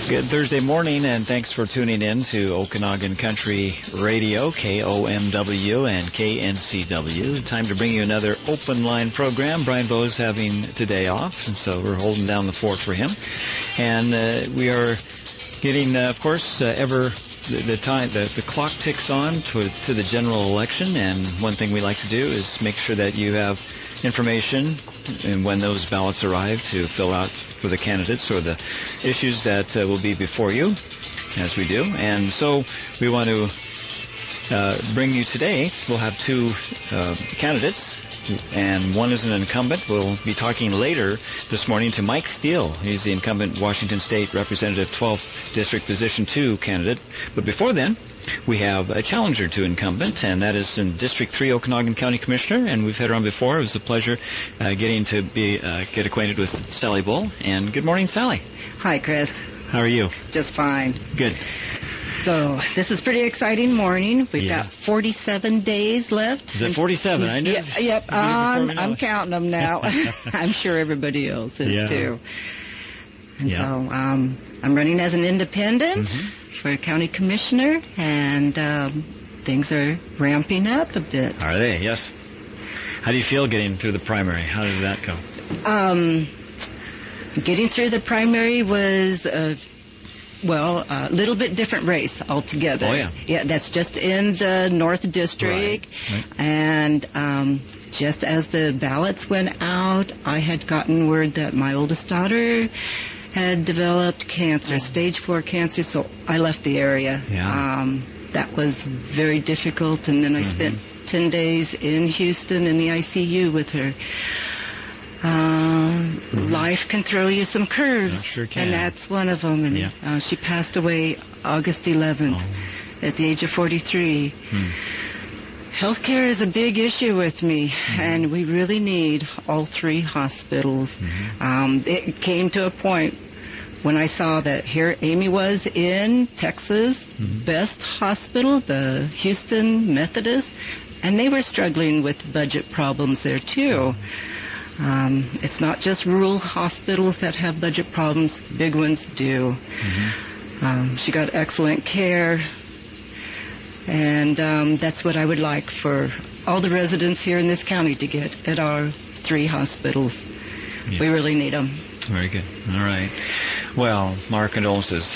Good Thursday morning, and thanks for tuning in to Okanagan Country Radio, KOMW and KNCW. Time to bring you another open line program. Brian Bowe's having today off, and so we're holding down the fort for him. And we are getting, of course, the clock ticks on to the general election, and one thing we like to do is make sure that you have information and when those ballots arrive to fill out for the candidates or the issues that will be before you, as we do. And so we want to bring you today, we'll have two candidates, and one is an incumbent. We'll be talking later this morning to Mike Steele. He's the incumbent Washington State Representative 12th District Position 2 candidate. But before then, we have a challenger to incumbent, and that is in District 3 Okanagan County Commissioner, and we've had her on before. It was a pleasure getting to get acquainted with Sally Bull. And good morning, Sally. Hi, Chris. How are you? Just fine. Good. So this is a pretty exciting morning. We've got 47 days left. Is it 47? I know. Yep. I'm counting them now. I'm sure everybody else is too. And so I'm running as an independent for county commissioner, and things are ramping up a bit. Are they? Yes. How do you feel getting through the primary? How did that go? Getting through the primary was a little bit different race altogether. Oh, yeah. Yeah, that's just in the North District. Right. And just as the ballots went out, I had gotten word that my oldest daughter had developed cancer, stage 4 cancer, so I left the area. Yeah. That was very difficult, and then I spent 10 days in Houston in the ICU with her. Life can throw you some curves, sure can. And that's one of them. And she passed away August 11th at the age of 43. Healthcare is a big issue with me, and we really need all 3 hospitals. It came to a point when I saw that here Amy was in Texas, best hospital, the Houston Methodist, and they were struggling with budget problems there too. It's not just rural hospitals that have budget problems, big ones do. She got excellent care, and that's what I would like for all the residents here in this county to get at our 3 hospitals. We really need them. Very good. All right. Well, our condolences.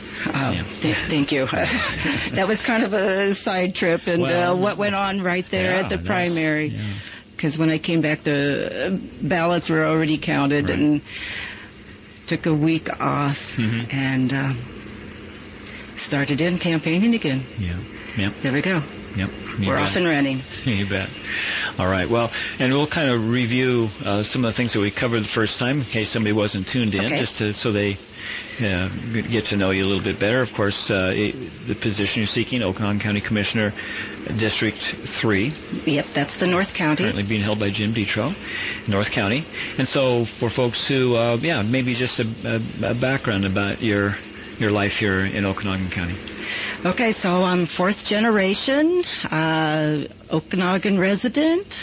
Thank you. That was kind of a side trip, and what went on right there at the primary. Because when I came back, the ballots were already counted, and took a week off, and started in campaigning again. There we go. We're off and running. You bet. All right. Well, and we'll kind of review some of the things that we covered the first time, in case somebody wasn't tuned in, just so they get to know you a little bit better. Of course, the position you're seeking, Okanagan County Commissioner, District 3. Yep, that's the North County. Currently being held by Jim Detro, North County. And so for folks who, maybe just a background about your life here in Okanagan County. Okay, so I'm 4th generation Okanagan resident.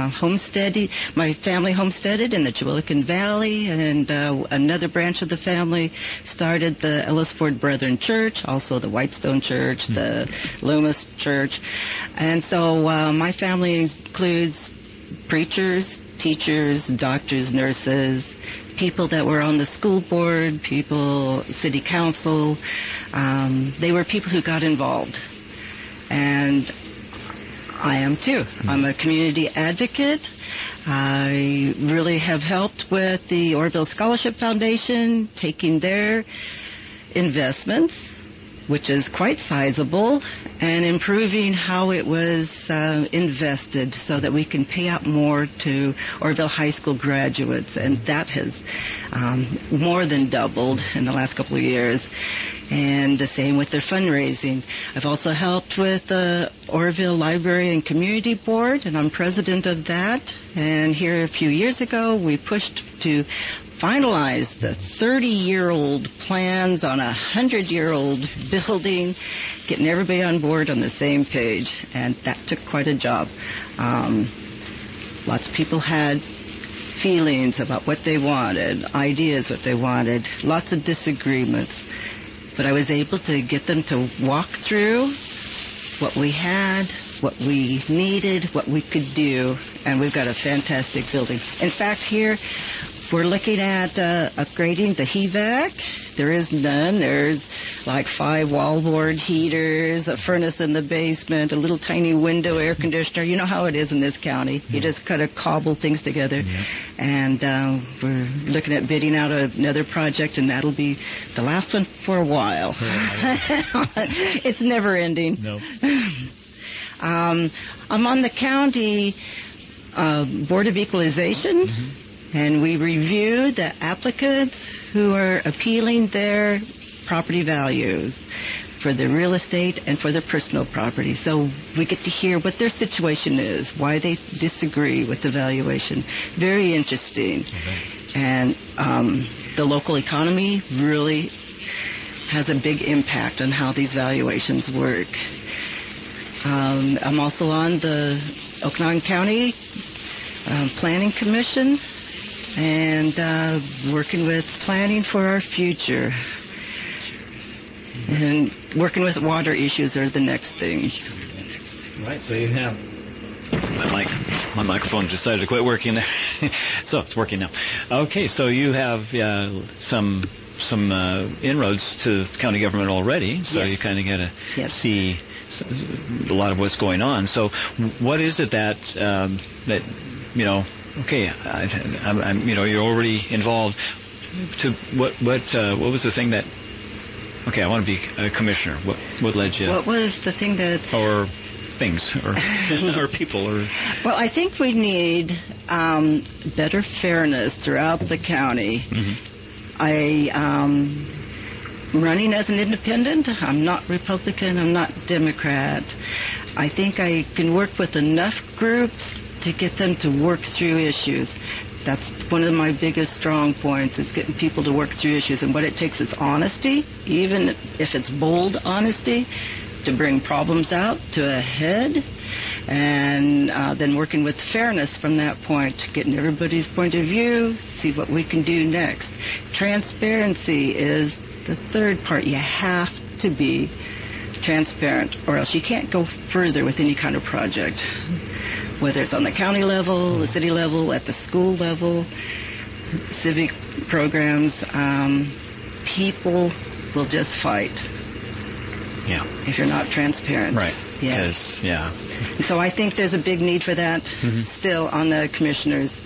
My family homesteaded in the Chewilican Valley, and another branch of the family started the Ellis Ford Brethren Church, also the Whitestone Church, the Loomis Church. And so my family includes preachers, teachers, doctors, nurses, people that were on the school board, city council. They were people who got involved. And I am too. I'm a community advocate. I really have helped with the Orville Scholarship Foundation, taking their investments, which is quite sizable, and improving how it was invested so that we can pay out more to Orville High School graduates, and that has more than doubled in the last couple of years. And the same with their fundraising. I've also helped with the Orville Library and Community Board, and I'm president of that. And here a few years ago, we pushed to finalize the 30-year-old plans on a 100-year-old building, getting everybody on board on the same page, and that took quite a job. Lots of people had feelings about what they wanted, ideas what they wanted, lots of disagreements, but I was able to get them to walk through what we had, what we needed, what we could do, and we've got a fantastic building. In fact, here we're looking at upgrading the HVAC. There is none. There's like 5 wallboard heaters, a furnace in the basement, a little tiny window air conditioner. You know how it is in this county. You just kind of cobble things together. Yeah. And we're looking at bidding out another project, and that'll be the last one for a while. It's never ending. No. I'm on the county Board of Equalization, and we review the applicants who are appealing their property values for their real estate and for their personal property. So we get to hear what their situation is, why they disagree with the valuation. Very interesting. And the local economy really has a big impact on how these valuations work. I'm also on the Okanagan County Planning Commission and working with planning for our future. And working with water issues are the next things. Right, so you have... My microphone decided to quit working there. So it's working now. Okay, so you have some inroads to county government already, so yes. You kind of get to see a lot of what's going on. So what is it that okay, I'm you're already involved. To what was the thing that? Okay, I want to be a commissioner. What led you? What was the thing that? Or things, or or people, or. Well, I think we need better fairness throughout the county. I'm running as an independent. I'm not Republican. I'm not Democrat. I think I can work with enough groups to get them to work through issues. That's one of my biggest strong points, is getting people to work through issues. And what it takes is honesty, even if it's bold honesty, to bring problems out to a head. And then working with fairness from that point, getting everybody's point of view, see what we can do next. Transparency is the third part. You have to be transparent, or else you can't go further with any kind of project. Whether it's on the county level, the city level, at the school level, civic programs, people will just fight. Yeah. If you're not transparent. Right. Yeah. Yeah. And so I think there's a big need for that still on the commissioners.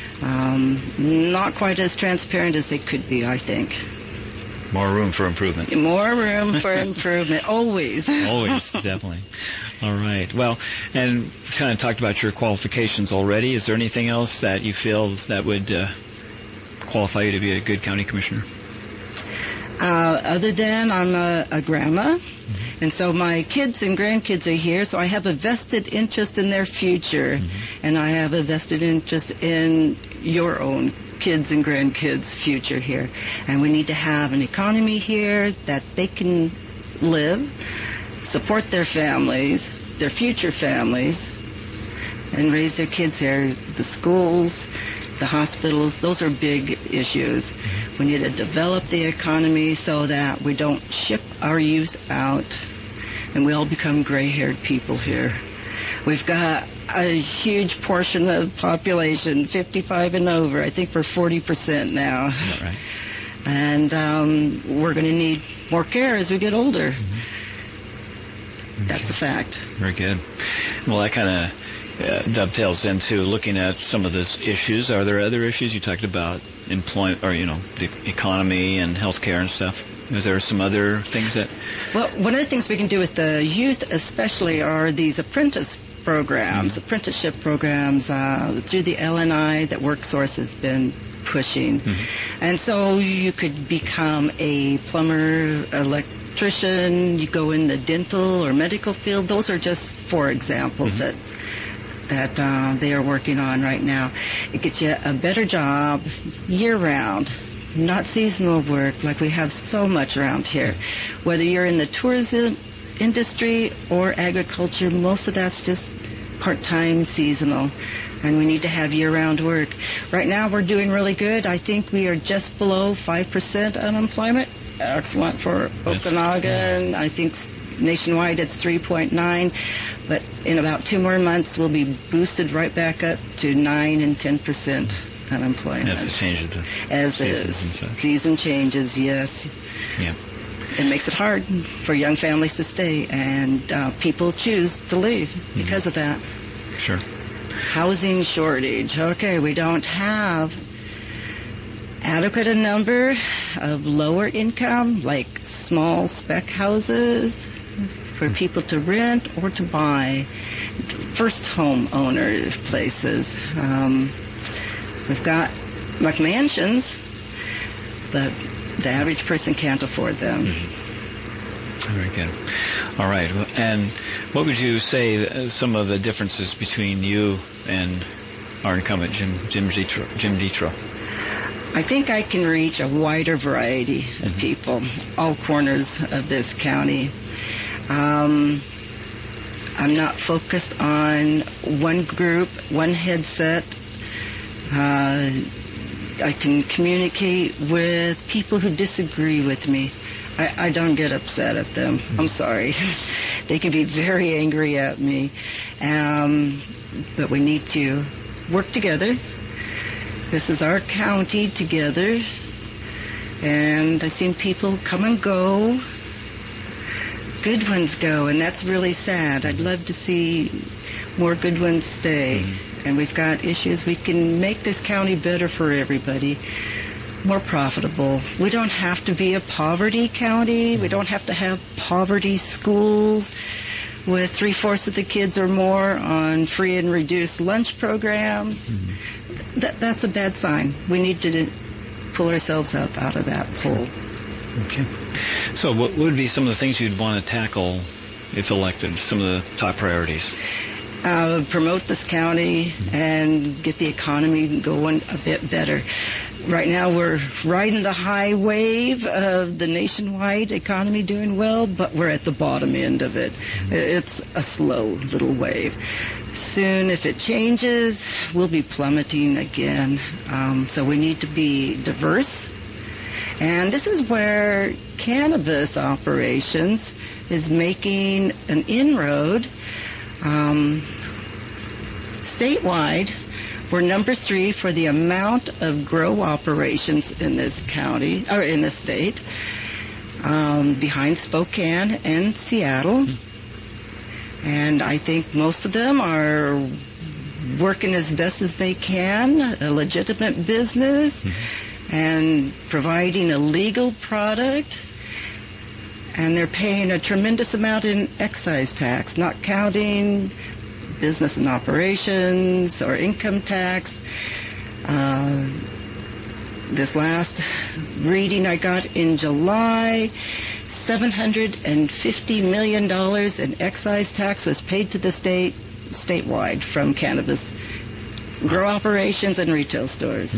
Not quite as transparent as they could be, I think. More room for improvement. More room for improvement, always. Always, definitely. All right. Well, and kind of talked about your qualifications already. Is there anything else that you feel that would qualify you to be a good county commissioner? Other than I'm a grandma, and so my kids and grandkids are here, so I have a vested interest in their future, and I have a vested interest in your own kids and grandkids' future here. And we need to have an economy here that they can live, support their families, their future families, and raise their kids here. The schools, the hospitals, those are big issues. We need to develop the economy so that we don't ship our youth out and we all become gray-haired people here. We've got a huge portion of the population, 55 and over. I think we're 40% now. Right. And we're going to need more care as we get older. That's a fact. Very good. Well, that kind of dovetails into looking at some of those issues. Are there other issues? You talked about employment, or the economy and healthcare and stuff. Is there some other things that? Well, one of the things we can do with the youth, especially, are these apprenticeship programs through the LNI that WorkSource has been pushing. And so you could become a plumber, electrician. You go in the dental or medical field. Those are just 4 examples that they are working on right now. It gets you a better job year-round, not seasonal work like we have so much around here. Whether you're in the tourism industry or agriculture, most of that's just part-time seasonal, and we need to have year-round work. Right now we're doing really good. I think we are just below 5% unemployment excellent for Okanagan. I think nationwide it's 3.9, but in about 2 more months we'll be boosted right back up to 9 and 10% unemployment. As the change of the season changes, yes. Yeah. It makes it hard for young families to stay, and people choose to leave because of that. Sure. Housing shortage. Okay, we don't have adequate a number of lower income, like small spec houses for people to rent or to buy. First home owner places. We've got like mansions, but the average person can't afford them. Very good. All right. And what would you say some of the differences between you and our incumbent, Jim Ditro? I think I can reach a wider variety of people, all corners of this county. I'm not focused on one group, one headset. I can communicate with people who disagree with me. I don't get upset at them. I'm sorry. They can be very angry at me. But we need to work together. This is our county together. And I've seen people come and go. Good ones go, and that's really sad. I'd love to see more good ones stay. And we've got issues. We can make this county better for everybody, more profitable. We don't have to be a poverty county. We don't have to have poverty schools with 3/4 of the kids or more on free and reduced lunch programs. That's a bad sign. We need to pull ourselves up out of that hole. Okay. So what would be some of the things you'd want to tackle if elected, some of the top priorities? Promote this county and get the economy going a bit better. Right now we're riding the high wave of the nationwide economy doing well, but we're at the bottom end of it. It's a slow little wave. Soon, if it changes, we'll be plummeting again. So we need to be diverse. And this is where cannabis operations is making an inroad. Statewide, we're number 3 for the amount of grow operations in this county, or in the state, behind Spokane and Seattle. And I think most of them are working as best as they can, a legitimate business, and providing a legal product. And they're paying a tremendous amount in excise tax, not counting business and operations or income tax. This last reading I got in July, $750 million in excise tax was paid to the statewide from cannabis grow operations and retail stores.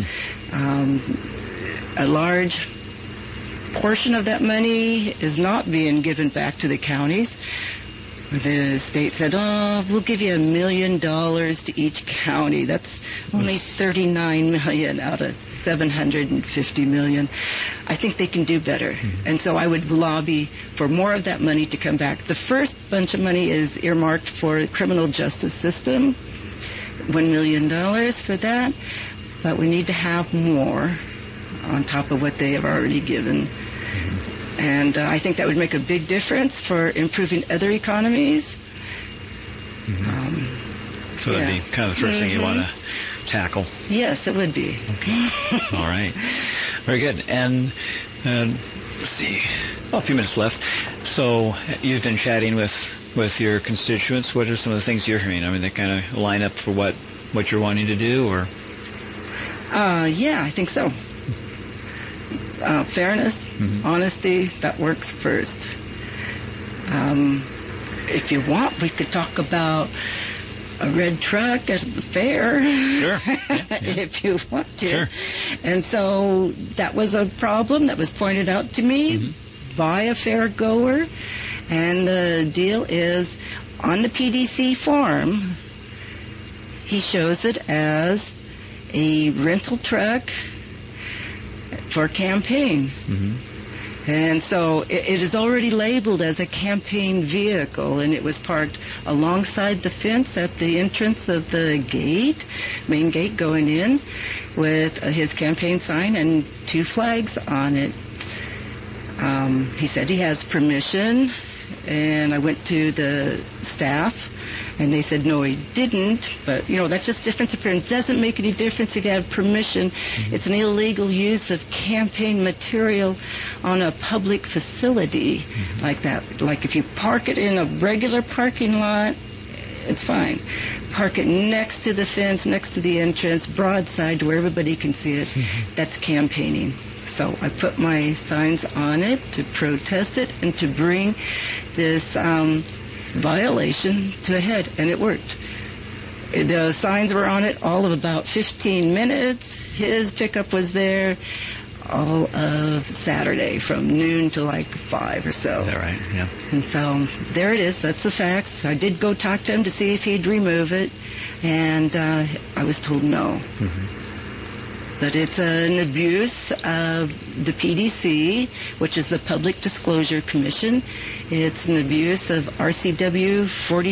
A large portion of that money is not being given back to the counties. The state said, we'll give you $1 million to each county. That's only $39 million out of $750 million. I think they can do better. And so I would lobby for more of that money to come back. The first bunch of money is earmarked for the criminal justice system, $1 million for that. But we need to have more on top of what they have already given. And I think that would make a big difference for improving other economies. So that'd be kind of the first thing you want to tackle. Yes, it would be. Okay. All right. Very good. And let's see, a few minutes left. So you've been chatting with your constituents. What are some of the things you're hearing? I mean, they kind of line up for what you're wanting to do, or? Yeah, I think so. Fairness, honesty, that works first. If you want, we could talk about a red truck at the fair. Sure. Yeah. If you want to. Sure. And so that was a problem that was pointed out to me by a fair goer. And the deal is, on the PDC farm, he shows it as a rental truck for campaign. And so it is already labeled as a campaign vehicle, and it was parked alongside the fence at the entrance of the gate, main gate going in, with his campaign sign and 2 flags on it. He said he has permission, and I went to the staff, and they said, no, he didn't. But, that's just difference of appearance. It doesn't make any difference if you have permission. It's an illegal use of campaign material on a public facility like that. Like if you park it in a regular parking lot, it's fine. Park it next to the fence, next to the entrance, broadside to where everybody can see it. That's campaigning. So I put my signs on it to protest it and to bring this violation to a head, and it worked. The signs were on it all of about 15 minutes. His pickup was there all of Saturday from noon to like 5 or so. Is that right? Yeah. And so there it is. That's the facts. I did go talk to him to see if he'd remove it, and I was told no. But it's an abuse of the PDC, which is the Public Disclosure Commission. It's an abuse of RCW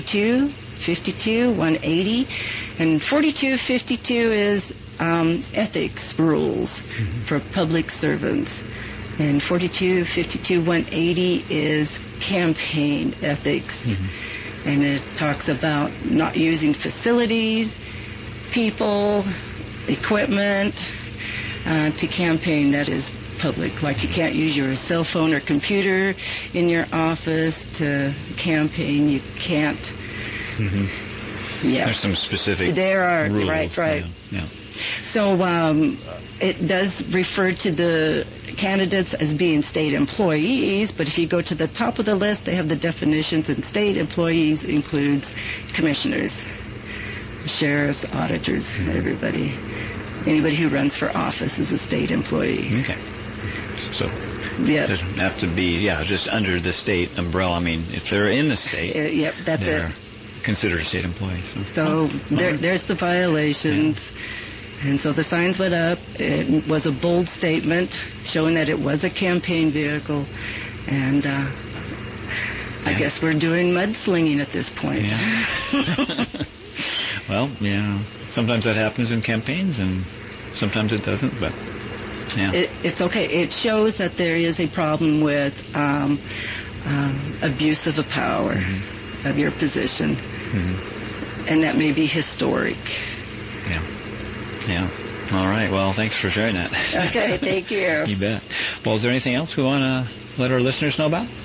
4252-180. And 4252 is ethics rules for public servants. And 4252-180 is campaign ethics. And it talks about not using facilities, people, equipment to campaign that is public. Like you can't use your cell phone or computer in your office to campaign. You can't. Yeah. There's some specific there are rules. Right. Yeah. So it does refer to the candidates as being state employees, but if you go to the top of the list, they have the definitions, and state employees includes commissioners, sheriffs, auditors, everybody. Anybody who runs for office is a state employee. Okay. So it doesn't have to be, just under the state umbrella. I mean, if they're in the state, that's they're it. Considered a state employee. So there's the violations. Yeah. And so the signs went up. It was a bold statement showing that it was a campaign vehicle. And I guess we're doing mudslinging at this point. Yeah. Well, sometimes that happens in campaigns, and sometimes it doesn't, but, it's okay. It shows that there is a problem with abuse of the power of your position, and that may be historic. Yeah. All right. Well, thanks for sharing that. Okay, thank you. You bet. Well, is there anything else we want to let our listeners know about?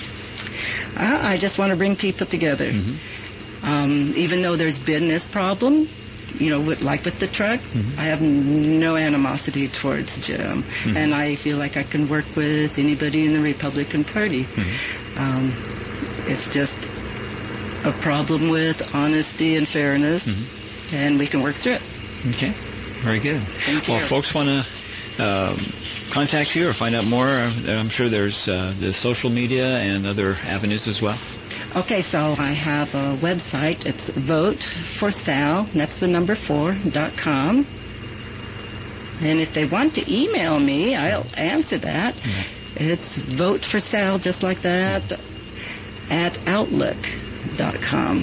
I just want to bring people together. Even though there's been this problem, like with the truck, I have no animosity towards Jim, and I feel like I can work with anybody in the Republican Party. It's just a problem with honesty and fairness, and we can work through it. Okay, very good. Thank you. Well, if folks want to contact you or find out more, I'm sure there's the social media and other avenues as well. Okay, so I have a website. It's voteforsal, that's the number 4.com. And if they want to email me, I'll answer that. It's voteforsal, just like that, at outlook.com.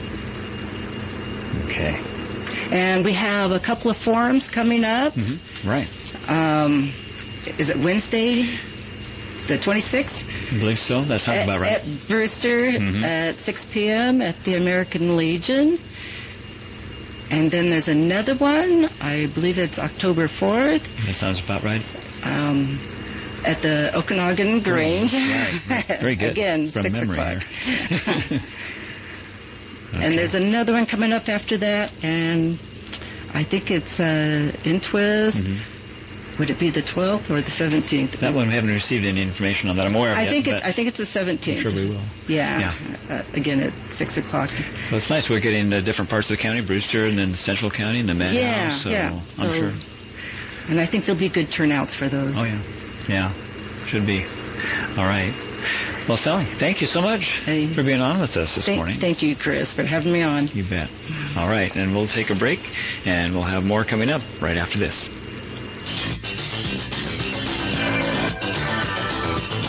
Okay. And we have a couple of forums coming up. Right. Is it Wednesday, the 26th? I believe so. That sounds about right. At Brewster at 6 p.m. at the American Legion. And then there's another one. I believe it's October 4th. That sounds about right. At the Okanagan Grange. Right. Very good. Again, from 6 memory o'clock. Here. And there's another one coming up after that, and I think it's in Twist. Would it be the 12th or the 17th? That one we haven't received any information on that I'm aware of I yet. think it's the 17th. I'm sure we will. Yeah. Again at 6 o'clock. So it's nice we're getting to different parts of the county, Brewster and then Central County and the Madhouse. So I'm sure. And I think there'll be good turnouts for those. Oh, yeah. Yeah. Should be. All right. Well, Sally, thank you so much for being on with us this morning. Thank you, Chris, for having me on. You bet. All right. And we'll take a break, and we'll have more coming up right after this.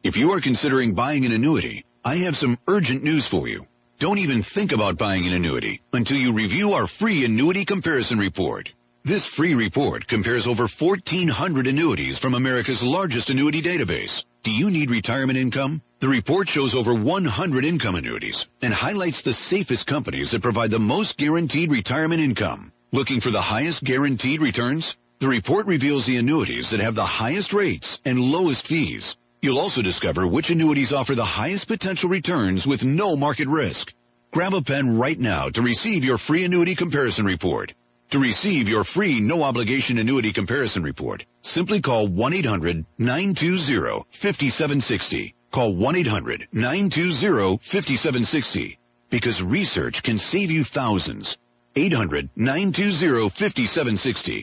If you are considering buying an annuity, I have some urgent news for you. Don't even think about buying an annuity until you review our free annuity comparison report. This free report compares over 1,400 annuities from America's largest annuity database. Do you need retirement income? The report shows over 100 income annuities and highlights the safest companies that provide the most guaranteed retirement income. Looking for the highest guaranteed returns? The report reveals the annuities that have the highest rates and lowest fees. You'll also discover which annuities offer the highest potential returns with no market risk. Grab a pen right now to receive your free annuity comparison report. To receive your free no-obligation annuity comparison report, simply call 1-800-920-5760. Call 1-800-920-5760 because research can save you thousands. 800-920-5760.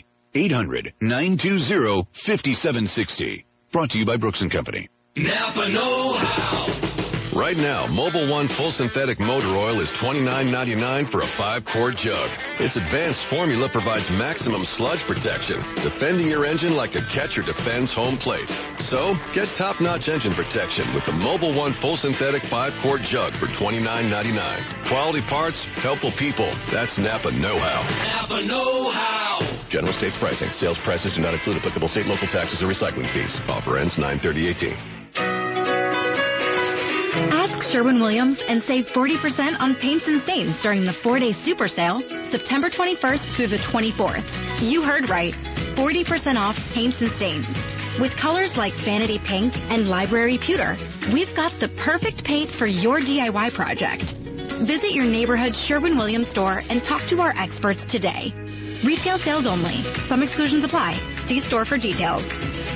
800-920-5760. Brought to you by Brooks & Company. Napa know-how. Right now, Mobil 1 Full Synthetic Motor Oil is $29.99 for a 5-quart jug. Its advanced formula provides maximum sludge protection, defending your engine like a catcher defends home plate. So, get top-notch engine protection with the Mobil 1 Full Synthetic 5-quart jug for $29.99. Quality parts, helpful people. That's Napa know-how. Napa know-how. General States pricing. Sales prices do not include applicable state, local taxes, or recycling fees. Offer ends 9/30/18. Ask Sherwin-Williams and save 40% on paints and stains during the 4-day super sale, September 21st through the 24th. You heard right. 40% off paints and stains. With colors like Vanity Pink and Library Pewter, we've got the perfect paint for your DIY project. Visit your neighborhood Sherwin-Williams store and talk to our experts today. Retail sales only. Some exclusions apply. See store for details.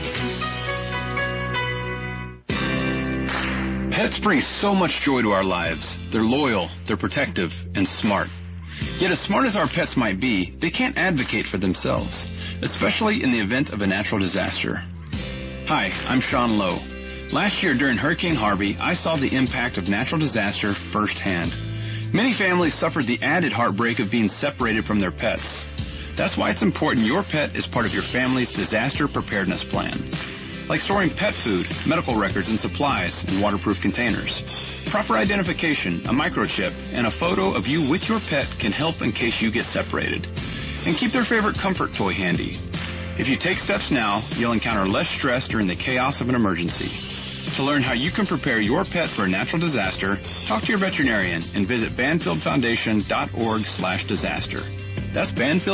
Pets bring so much joy to our lives. They're loyal, they're protective, and smart. Yet as smart as our pets might be, they can't advocate for themselves, especially in the event of a natural disaster. Hi, I'm Sean Lowe. Last year during Hurricane Harvey, I saw the impact of natural disaster firsthand. Many families suffered the added heartbreak of being separated from their pets. That's why it's important your pet is part of your family's disaster preparedness plan. Like storing pet food, medical records, and supplies in waterproof containers. Proper identification, a microchip, and a photo of you with your pet can help in case you get separated. And keep their favorite comfort toy handy. If you take steps now, you'll encounter less stress during the chaos of an emergency. To learn how you can prepare your pet for a natural disaster, talk to your veterinarian and visit banfieldfoundation.org/disaster. That's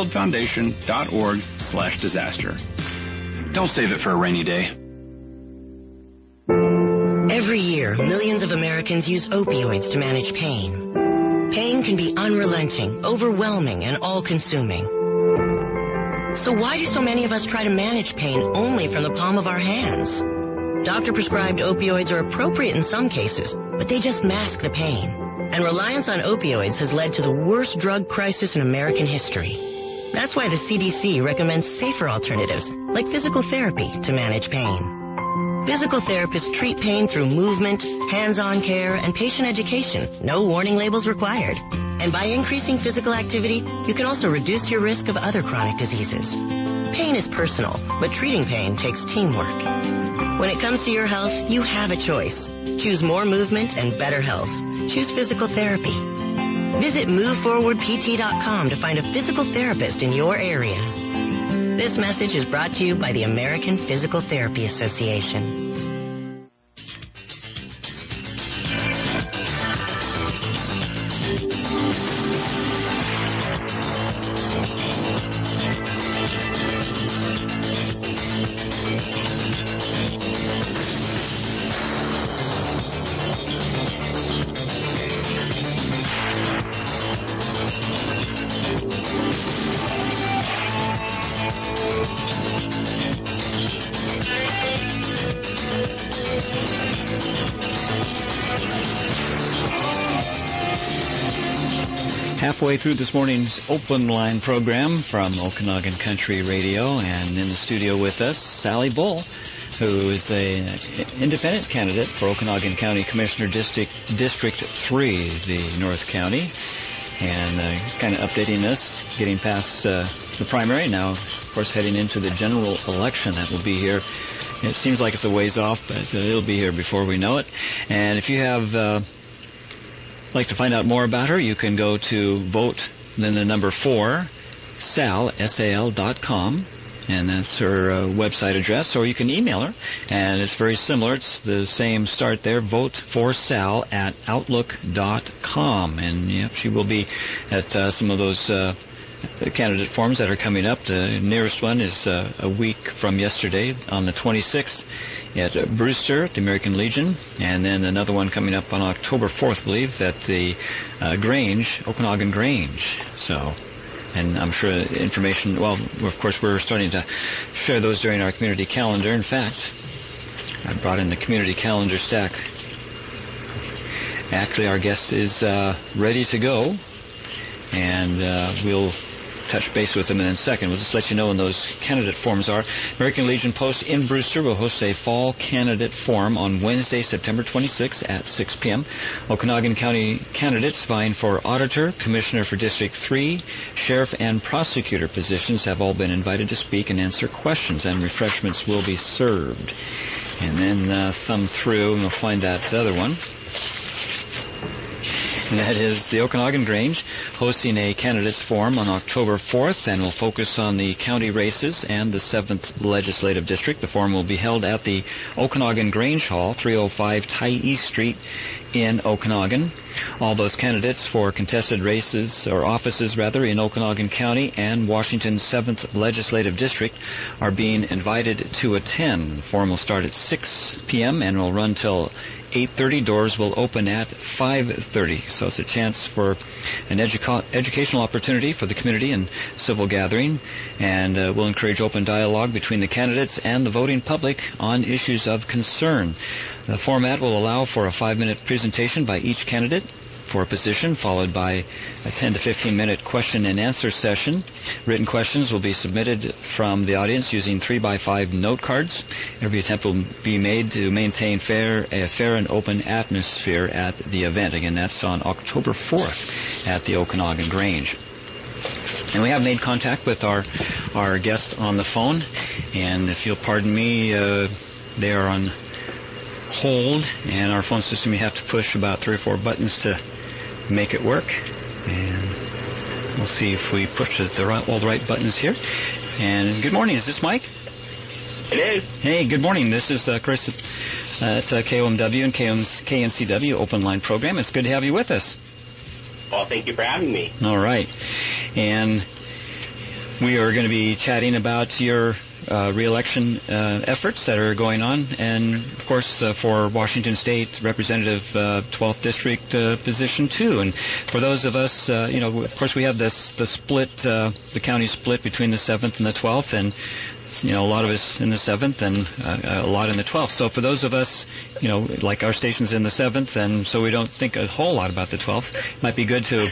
banfieldfoundation.org/disaster. Don't save it for a rainy day. Every year, millions of Americans use opioids to manage pain. Pain can be unrelenting, overwhelming, and all-consuming. So why do so many of us try to manage pain only from the palm of our hands? Doctor-prescribed opioids are appropriate in some cases, but they just mask the pain. And reliance on opioids has led to the worst drug crisis in American history. That's why the CDC recommends safer alternatives, like physical therapy, to manage pain. Physical therapists treat pain through movement, hands-on care, and patient education. No warning labels required. And by increasing physical activity, you can also reduce your risk of other chronic diseases. Pain is personal, but treating pain takes teamwork. When it comes to your health, you have a choice. Choose more movement and better health. Choose physical therapy. Visit MoveForwardPT.com to find a physical therapist in your area. This message is brought to you by the American Physical Therapy Association. Halfway through this morning's open line program from Okanagan Country Radio, and in the studio with us, Sally Bull, who is an independent candidate for Okanagan County Commissioner District 3, the North County, and kind of updating us, getting past the primary, now, of course, heading into the general election that will be here It seems like it's a ways off, but it'll be here before we know it. And if you have like to find out more about her, you can go to vote, then the number 4, Sal, SAL.com, and that's her website address, or you can email her, and it's very similar. It's the same start there, vote4sal@outlook.com, and yep, she will be at some of those candidate forums that are coming up. The nearest one is a week from yesterday on the 26th at Brewster at the American Legion, and then another one coming up on October 4th, I believe, at the Grange, Okanagan Grange. So, and I'm sure information, well, of course, we're starting to share those during our community calendar. In fact, I brought in the community calendar stack. Actually, our guest is ready to go, and we'll touch base with them in a second. We'll just let you know when those candidate forums are. American Legion Post in Brewster will host a fall candidate forum on Wednesday, September 26th at 6 p.m. Okanagan County candidates vying for auditor, commissioner for District 3, sheriff, and prosecutor positions have all been invited to speak and answer questions, and refreshments will be served. And then thumb through, and we'll find that other one. And that is the Okanagan Grange, hosting a candidates forum on October 4th, and will focus on the county races and the 7th Legislative District. The forum will be held at the Okanagan Grange Hall, 305 Tyee Street in Okanagan. All those candidates for contested races, or offices rather, in Okanagan County and Washington's 7th Legislative District are being invited to attend. The forum will start at 6 p.m. and will run till 8:30. Doors will open at 5:30. So it's a chance for an educational opportunity for the community and civil gathering, and we'll encourage open dialogue between the candidates and the voting public on issues of concern. The format will allow for a 5-minute presentation by each candidate for a position, followed by a 10 to 15-minute question and answer session. Written questions will be submitted from the audience using 3x5 note cards. Every attempt will be made to maintain a fair and open atmosphere at the event. Again, that's on October 4th at the Okanagan Grange. And we have made contact with our guest on the phone, and if you'll pardon me, they are on hold, and our phone system, you have to push about 3 or 4 buttons to make it work. And we'll see if we push all the right buttons here. And good morning. Is this Mike? It is. Hey, good morning. This is Chris at KOMW and KNCW Open Line Program. It's good to have you with us. Well, thank you for having me. All right. And we are going to be chatting about your re-election efforts that are going on, and of course for Washington State Representative 12th District position too. And for those of us, of course we have the split, the county split between the 7th and the 12th, and a lot of us in the 7th and a lot in the 12th. So for those of us, like our station's in the 7th, and so we don't think a whole lot about the 12th, it might be good to,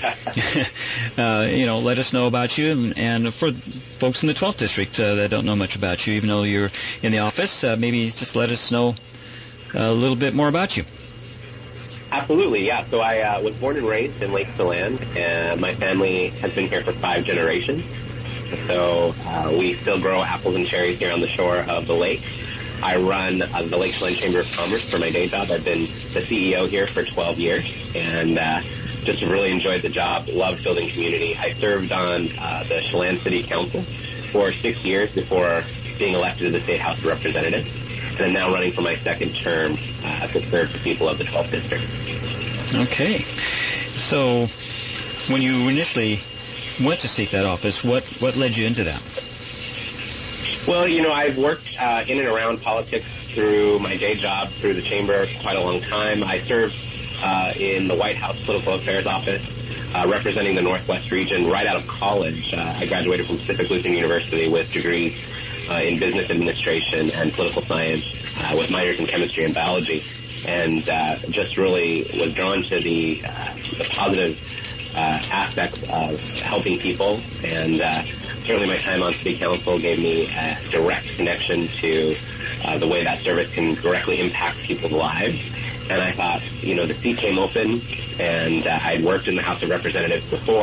let us know about you. And for folks in the 12th District that don't know much about you, even though you're in the office, maybe just let us know a little bit more about you. Absolutely, yeah. So I was born and raised in Lake Chelan, and my family has been here for 5 generations. So we still grow apples and cherries here on the shore of the lake. I run the Lake Chelan Chamber of Commerce for my day job. I've been the CEO here for 12 years, and just really enjoyed the job, loved building community. I served on the Chelan City Council for 6 years before being elected to the State House of Representatives, and I'm now running for my 2nd term to serve the people of the 12th District. Okay. So when you initially went to seek that office, what led you into that? Well, I've worked in and around politics through my day job, through the chamber, for quite a long time. I served in the White House Political Affairs Office, representing the Northwest region right out of college. I graduated from Pacific Lutheran University with degrees in business administration and political science, with minors in chemistry and biology, and just really was drawn to the positive aspects of helping people, and certainly my time on City Council gave me a direct connection to the way that service can directly impact people's lives. And I thought, the seat came open, and I'd worked in the House of Representatives before,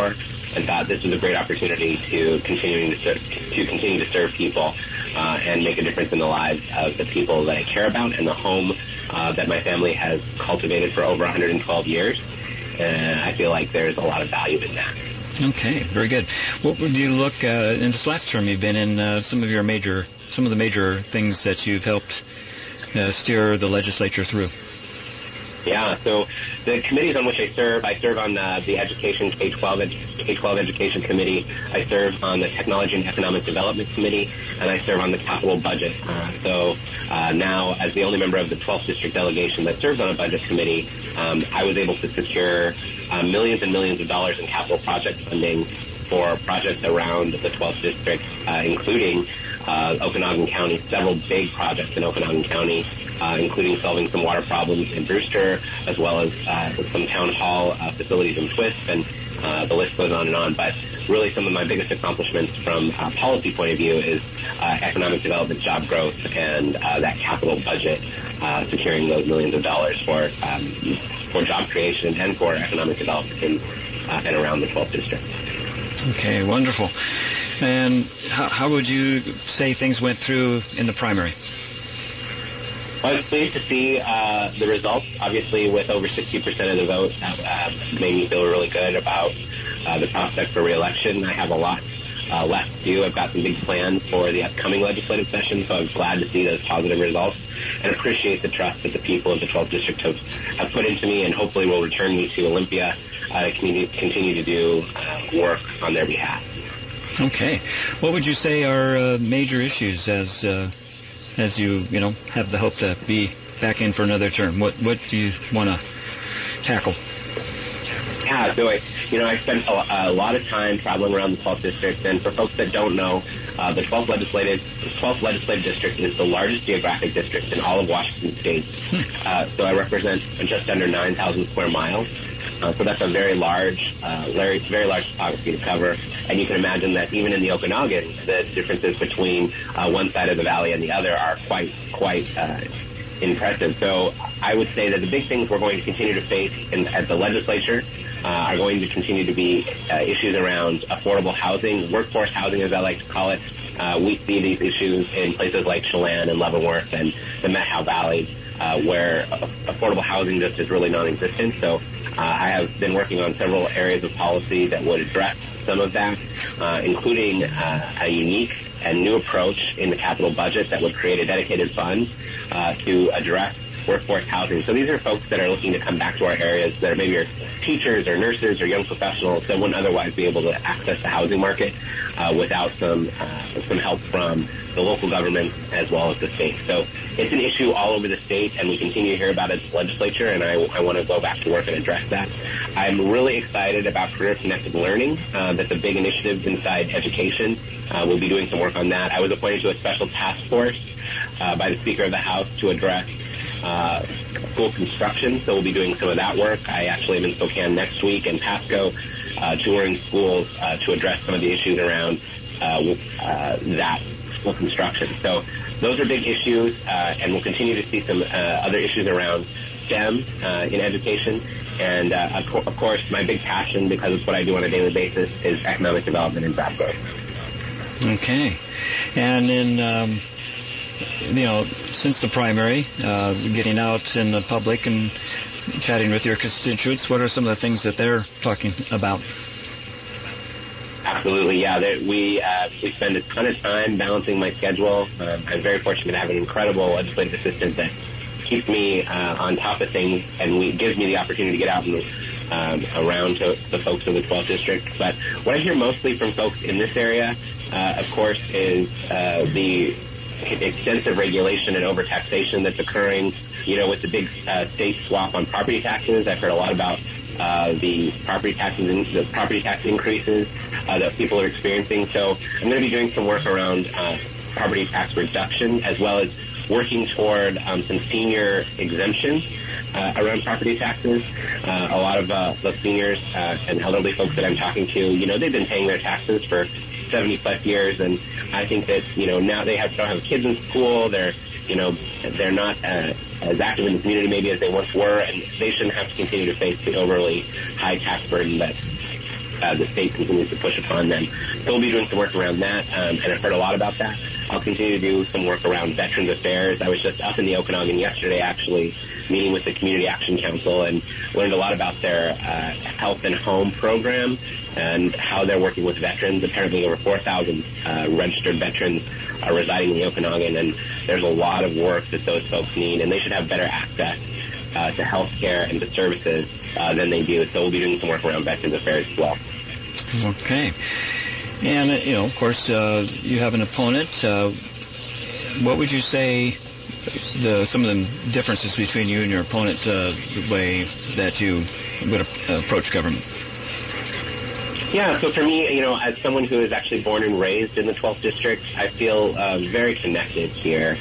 and thought this was a great opportunity to continue to serve people and make a difference in the lives of the people that I care about and the home that my family has cultivated for over 112 years. And I feel like there's a lot of value in that. Okay, very good. What would you look in this last term? You've been in some of the major things that you've helped steer the legislature through. Yeah, so the committees on which I serve on the Education K-12 Education Committee. I serve on the Technology and Economic Development Committee, and I serve on the Capital Budget. So now, as the only member of the 12th District delegation that serves on a budget committee, I was able to secure millions and millions of dollars in capital project funding for projects around the 12th District, including Okanagan County, several big projects in Okanagan County, including solving some water problems in Brewster, as well as some town hall facilities in Twist, and the list goes on and on. But really some of my biggest accomplishments from a policy point of view is economic development, job growth, and that capital budget, securing those millions of dollars for job creation and for economic development in and around the 12th District. Okay, wonderful. And how would you say things went through in the primary? I was pleased to see the results. Obviously, with over 60% of the vote, that made me feel really good about the prospect for re-election. I have a lot left to do. I've got some big plans for the upcoming legislative session, so I was glad to see those positive results and appreciate the trust that the people of the 12th District have put into me, and hopefully will return me to Olympia to continue to do work on their behalf. Okay. What would you say are major issues as you have the hope to be back in for another term? What do you want to tackle? Yeah, so I spent a lot of time traveling around the 12th District, and for folks that don't know, the 12th Legislative District is the largest geographic district in all of Washington State. So I represent just under 9,000 square miles. So that's a very large topography to cover. And you can imagine that even in the Okanagan, the differences between one side of the valley and the other are quite impressive. So I would say that the big things we're going to continue to face at the legislature are going to continue to be issues around affordable housing, workforce housing, as I like to call it. We see these issues in places like Chelan and Leavenworth and the Methow Valley, where affordable housing just is really non-existent. So I have been working on several areas of policy that would address some of that, including a unique and new approach in the capital budget that would create a dedicated fund to address workforce housing. So these are folks that are looking to come back to our areas that are maybe are teachers or nurses or young professionals that wouldn't otherwise be able to access the housing market without some help from the local government as well as the state. So it's an issue all over the state, and we continue to hear about it at the legislature, and I want to go back to work and address that. I'm really excited about career-connected learning. That's a big initiative inside education. We'll be doing some work on that. I was appointed to a special task force by the Speaker of the House to address school construction, so we'll be doing some of that work. I actually am in Spokane next week in Pasco touring schools to address some of the issues around that school construction. So those are big issues, and we'll continue to see some other issues around STEM in education. And of course, my big passion, because it's what I do on a daily basis, is economic development and job growth. Okay. And in since the primary, getting out in the public and chatting with your constituents, what are some of the things that they're talking about? Absolutely, yeah. We spend a ton of time balancing my schedule. I'm very fortunate to have an incredible legislative assistant that keeps me on top of things and gives me the opportunity to get out and around to the folks in the 12th District. But what I hear mostly from folks in this area, of course, is the extensive regulation and overtaxation that's occurring, with the big state swap on property taxes. I've heard a lot about the property tax increases that people are experiencing. So I'm going to be doing some work around property tax reduction, as well as working toward some senior exemptions around property taxes. A lot of the seniors and elderly folks that I'm talking to, they've been paying their taxes for 70-plus years, and I think that, now they don't have kids in school, they're not as active in the community maybe as they once were, and they shouldn't have to continue to face the overly high tax burden that the state continues to push upon them. So we'll be doing some work around that, and I've heard a lot about that. I'll continue to do some work around Veterans Affairs. I was just up in the Okanagan yesterday, actually, meeting with the Community Action Council, and learned a lot about their health and home program and how they're working with veterans. Apparently over 4,000 registered veterans are residing in the Okanagan, and there's a lot of work that those folks need, and they should have better access to health care and to services than they do. So we'll be doing some work around Veterans Affairs as well. Okay. And, of course, you have an opponent. What would you say some of the differences between you and your opponent, the way that you would approach government? Yeah, so for me, as someone who is actually born and raised in the 12th District, I feel very connected here.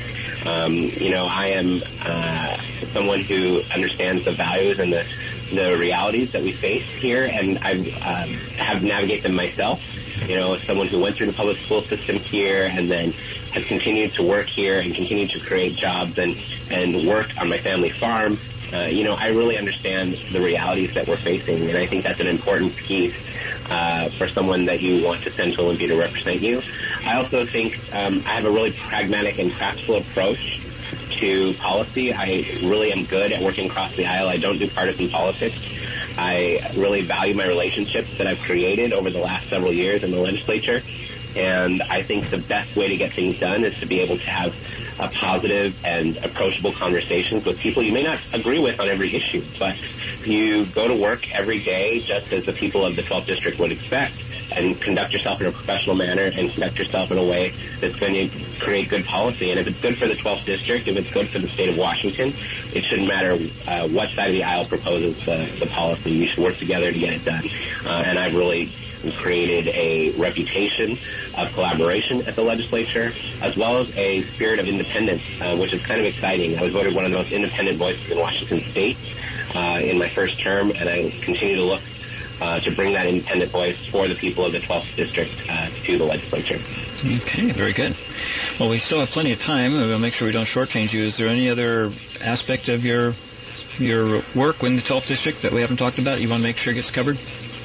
I am someone who understands the values and the realities that we face here, and I have navigated them myself. As someone who went through the public school system here and then has continued to work here and continued to create jobs and work on my family farm, I really understand the realities that we're facing, and I think that's an important piece for someone that you want to send to Olympia to represent you. I also think I have a really pragmatic and practical approach to policy. I really am good at working across the aisle. I don't do partisan politics. I really value my relationships that I've created over the last several years in the legislature, and I think the best way to get things done is to be able to have positive and approachable conversations with people you may not agree with on every issue, but you go to work every day just as the people of the 12th District would expect, and conduct yourself in a professional manner and conduct yourself in a way that's going to create good policy. And if it's good for the 12th District, if it's good for the state of Washington, it shouldn't matter what side of the aisle proposes the policy. You should work together to get it done. And I've really created a reputation of collaboration at the legislature, as well as a spirit of independence, which is kind of exciting. I was voted one of the most independent voices in Washington State in my first term, and I continue to look to bring that independent voice for the people of the 12th District to the legislature. Okay, very good. Well, we still have plenty of time. We'll make sure we don't shortchange you. Is there any other aspect of your work in the 12th District that we haven't talked about you want to make sure gets covered?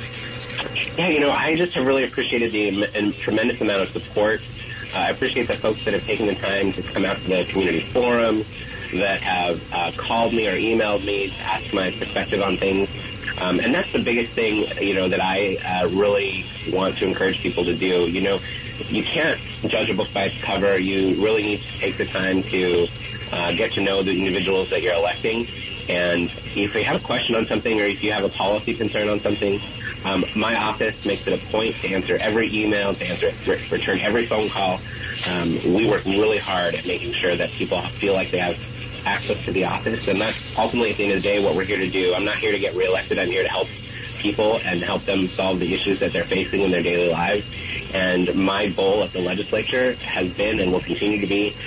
Yeah, I just have really appreciated the tremendous amount of support. I appreciate the folks that have taken the time to come out to the community forum, that have called me or emailed me to ask my perspective on things. And that's the biggest thing, that I really want to encourage people to do. You can't judge a book by its cover. You really need to take the time to get to know the individuals that you're electing. And if you have a question on something, or if you have a policy concern on something, my office makes it a point to answer every email, to return every phone call. We work really hard at making sure that people feel like they have access to the office, and that's ultimately at the end of the day what we're here to do. I'm not here to get reelected. I'm here to help people and help them solve the issues that they're facing in their daily lives. And my goal at the legislature has been and will continue to be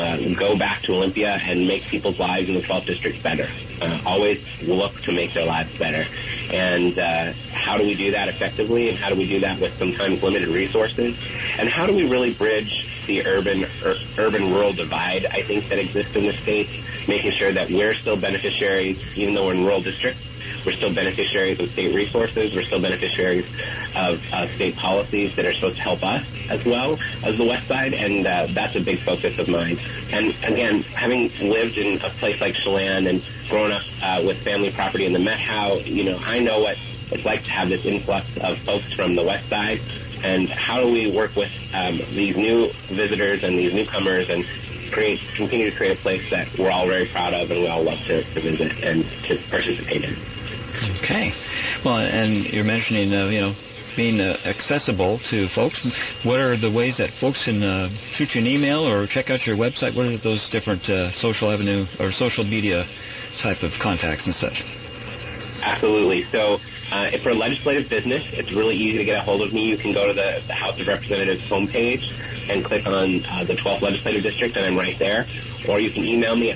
go back to Olympia and make people's lives in the 12th District better. Always look to make their lives better. And how do we do that effectively, and how do we do that with sometimes limited resources? And how do we really bridge the urban-rural divide, I think, that exists in the state, making sure that we're still beneficiaries, even though we're in rural districts. We're still beneficiaries of state resources. We're still beneficiaries of state policies that are supposed to help us as well as the West Side, and that's a big focus of mine. And again, having lived in a place like Chelan and grown up with family property in the Met House, I know what it's like to have this influx of folks from the West Side, and how do we work with these new visitors and these newcomers and continue to create a place that we're all very proud of and we all love to visit and to participate in. Okay. Well, and you're mentioning, being accessible to folks. What are the ways that folks can shoot you an email or check out your website? What are those different social avenue or social media type of contacts and such? Absolutely. So if for legislative business, it's really easy to get a hold of me. You can go to the House of Representatives homepage and click on the 12th Legislative District, and I'm right there. Or you can email me at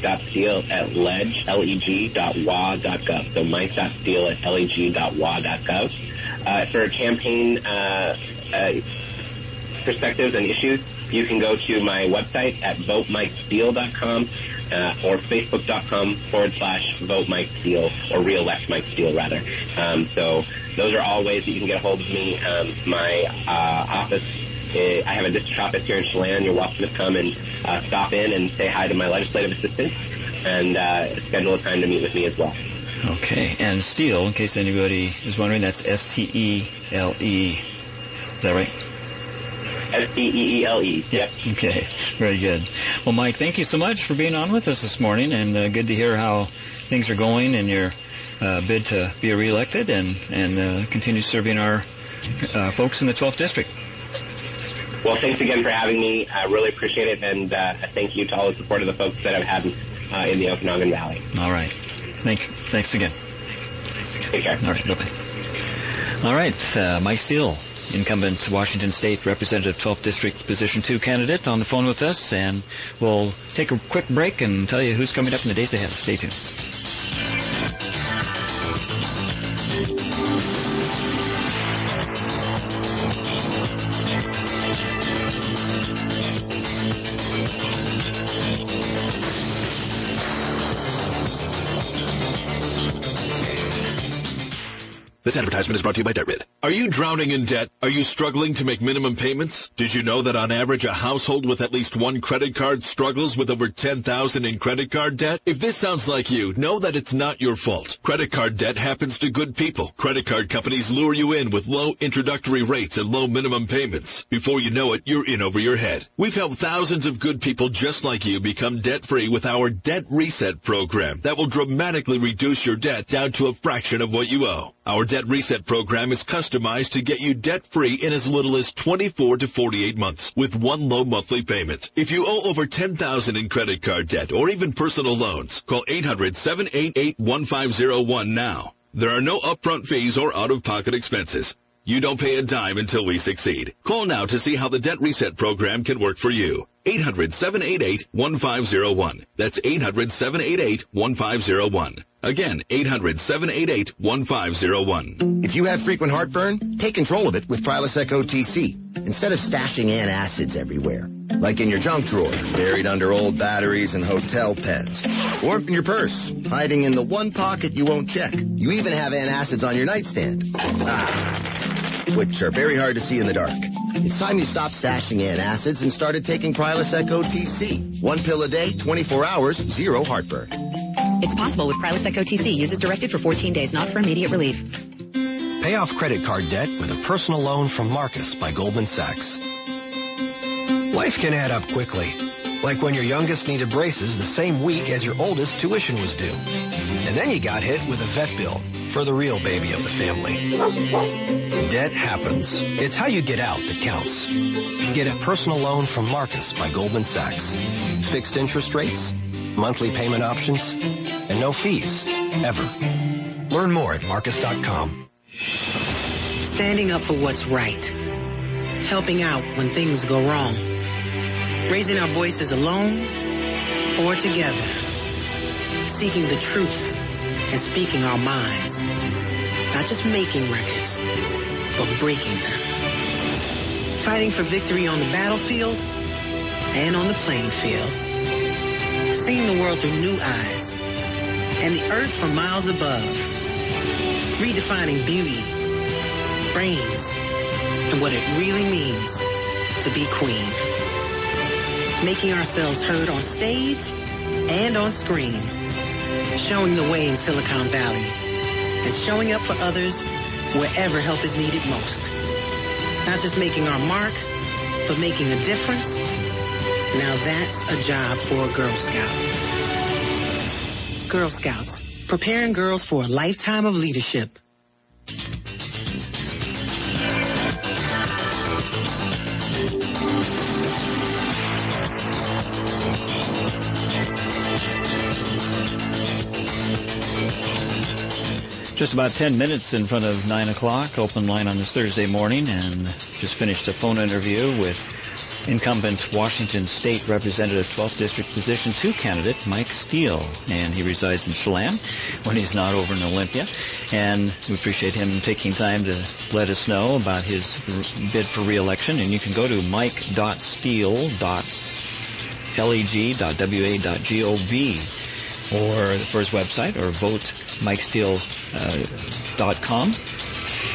mike.steele@leg.wa.gov. So mike.steele@leg.wa.gov. For campaign perspectives and issues, you can go to my website at votemikesteele.com or facebook.com/vote Mike Steele, or reelect Mike Steele, rather. So those are all ways that you can get a hold of me. My office, I have a district office here in Chelan. You're welcome to come and stop in and say hi to my legislative assistant and schedule a time to meet with me as well. Okay, and Steele, in case anybody is wondering, that's S-T-E-L-E. Is that right? S-T-E-E-L-E, yep. Okay, very good. Well, Mike, thank you so much for being on with us this morning, and good to hear how things are going in your bid to be reelected and continue serving our folks in the 12th District. Well, thanks again for having me. I really appreciate it, and thank you to all the support of the folks that I've had in the Okanagan Valley. All right. Thanks again. Take care. All right, bye-bye. All right, Mike Steele, incumbent Washington State Representative 12th District Position 2 candidate, on the phone with us, and we'll take a quick break and tell you who's coming up in the days ahead. Stay tuned. This advertisement is brought to you by DebtRid. Are you drowning in debt? Are you struggling to make minimum payments? Did you know that on average a household with at least one credit card struggles with over $10,000 in credit card debt? If this sounds like you, know that it's not your fault. Credit card debt happens to good people. Credit card companies lure you in with low introductory rates and low minimum payments. Before you know it, you're in over your head. We've helped thousands of good people just like you become debt-free with our Debt Reset program that will dramatically reduce your debt down to a fraction of what you owe. Our Debt Reset program is customized to get you debt-free in as little as 24 to 48 months with one low monthly payment. If you owe over $10,000 in credit card debt or even personal loans, call 800-788-1501 now. There are no upfront fees or out-of-pocket expenses. You don't pay a dime until we succeed. Call now to see how the Debt Reset program can work for you. 800-788-1501. That's 800-788-1501. Again, 800-788-1501. If you have frequent heartburn, take control of it with Prilosec OTC. Instead of stashing antacids everywhere, like in your junk drawer, buried under old batteries and hotel pens, or in your purse, hiding in the one pocket you won't check. You even have antacids on your nightstand, which are very hard to see in the dark. It's time you stopped stashing antacids and started taking Prilosec OTC. 1 pill a day, 24 hours, 0 heartburn. It's possible with Prilosec OTC. Use as directed for 14 days, not for immediate relief. Pay off credit card debt with a personal loan from Marcus by Goldman Sachs. Life can add up quickly. Like when your youngest needed braces the same week as your oldest tuition was due. And then you got hit with a vet bill for the real baby of the family. Debt happens. It's how you get out that counts. Get a personal loan from Marcus by Goldman Sachs. Fixed interest rates, monthly payment options, and no fees, ever. Learn more at Marcus.com. Standing up for what's right. Helping out when things go wrong. Raising our voices alone or together. Seeking the truth and speaking our minds. Not just making records, but breaking them. Fighting for victory on the battlefield and on the playing field. Seeing the world through new eyes and the earth from miles above. Redefining beauty, brains, and what it really means to be queen. Making ourselves heard on stage and on screen. Showing the way in Silicon Valley. And showing up for others wherever help is needed most. Not just making our mark, but making a difference. Now that's a job for a Girl Scout. Girl Scouts, preparing girls for a lifetime of leadership. Just about 10 minutes in front of 9 o'clock, open line on this Thursday morning, and just finished a phone interview with incumbent Washington State Representative 12th District Position 2 candidate Mike Steele, and he resides in Chelan when he's not over in Olympia, and we appreciate him taking time to let us know about his bid for re-election, and you can go to mike.steele.leg.wa.gov or for his website, or vote MikeSteele.com.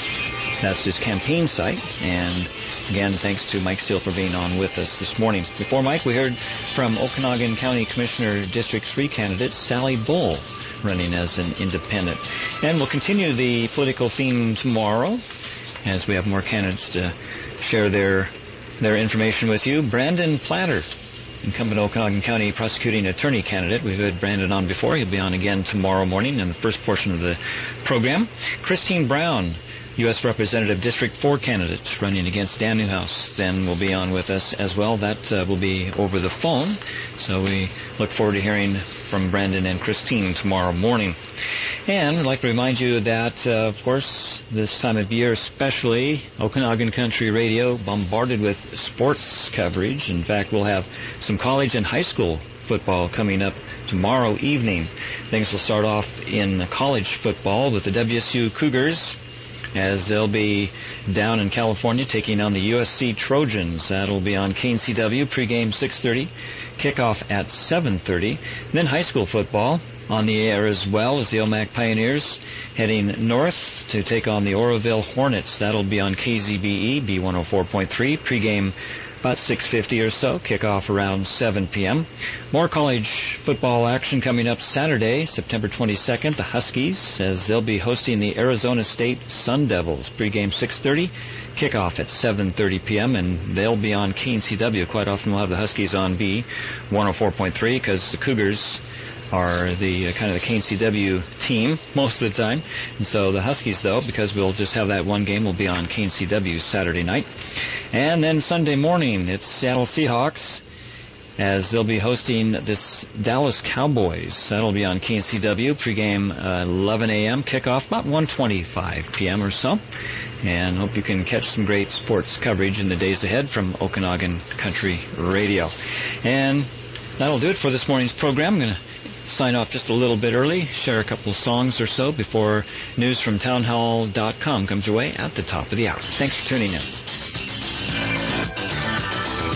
That's his campaign site. And again, thanks to Mike Steele for being on with us this morning. Before Mike, we heard from Okanagan County Commissioner District 3 candidate Sally Bull, running as an independent. And we'll continue the political theme tomorrow as we have more candidates to share their information with you. Brandon Platter, incumbent Okanagan County prosecuting attorney candidate. We've had Brandon on before. He'll be on again tomorrow morning in the first portion of the program. Christine Brown, U.S. Representative District 4 candidate, running against Dan Newhouse, then will be on with us as well. That will be over the phone. So we look forward to hearing from Brandon and Christine tomorrow morning. And I'd like to remind you that, of course, this time of year especially, Okanagan Country Radio bombarded with sports coverage. In fact, we'll have some college and high school football coming up tomorrow evening. Things will start off in college football with the WSU Cougars, as they'll be down in California taking on the USC Trojans. That'll be on KNCW, pregame 6:30, kickoff at 7:30. Then high school football on the air as well as the Omak Pioneers heading north to take on the Oroville Hornets. That'll be on KZBE, B104.3, pregame about 6:50 or so, kickoff around 7 p.m. More college football action coming up Saturday, September 22nd. The Huskies, as they'll be hosting the Arizona State Sun Devils, pregame 6:30, kickoff at 7:30 p.m. and they'll be on KNCW. Quite often we'll have the Huskies on B104.3 because the Cougars are the kind of the KNCW team most of the time. And so the Huskies, though, because we'll just have that one game, will be on KNCW Saturday night. And then Sunday morning, it's Seattle Seahawks, as they'll be hosting this Dallas Cowboys. That'll be on KNCW, pregame 11 a.m., kickoff about 1:25 p.m. or so. And hope you can catch some great sports coverage in the days ahead from Okanagan Country Radio. And that'll do it for this morning's program. I'm going to sign off just a little bit early, share a couple songs or so before news from townhall.com comes your way at the top of the hour. Thanks for tuning in.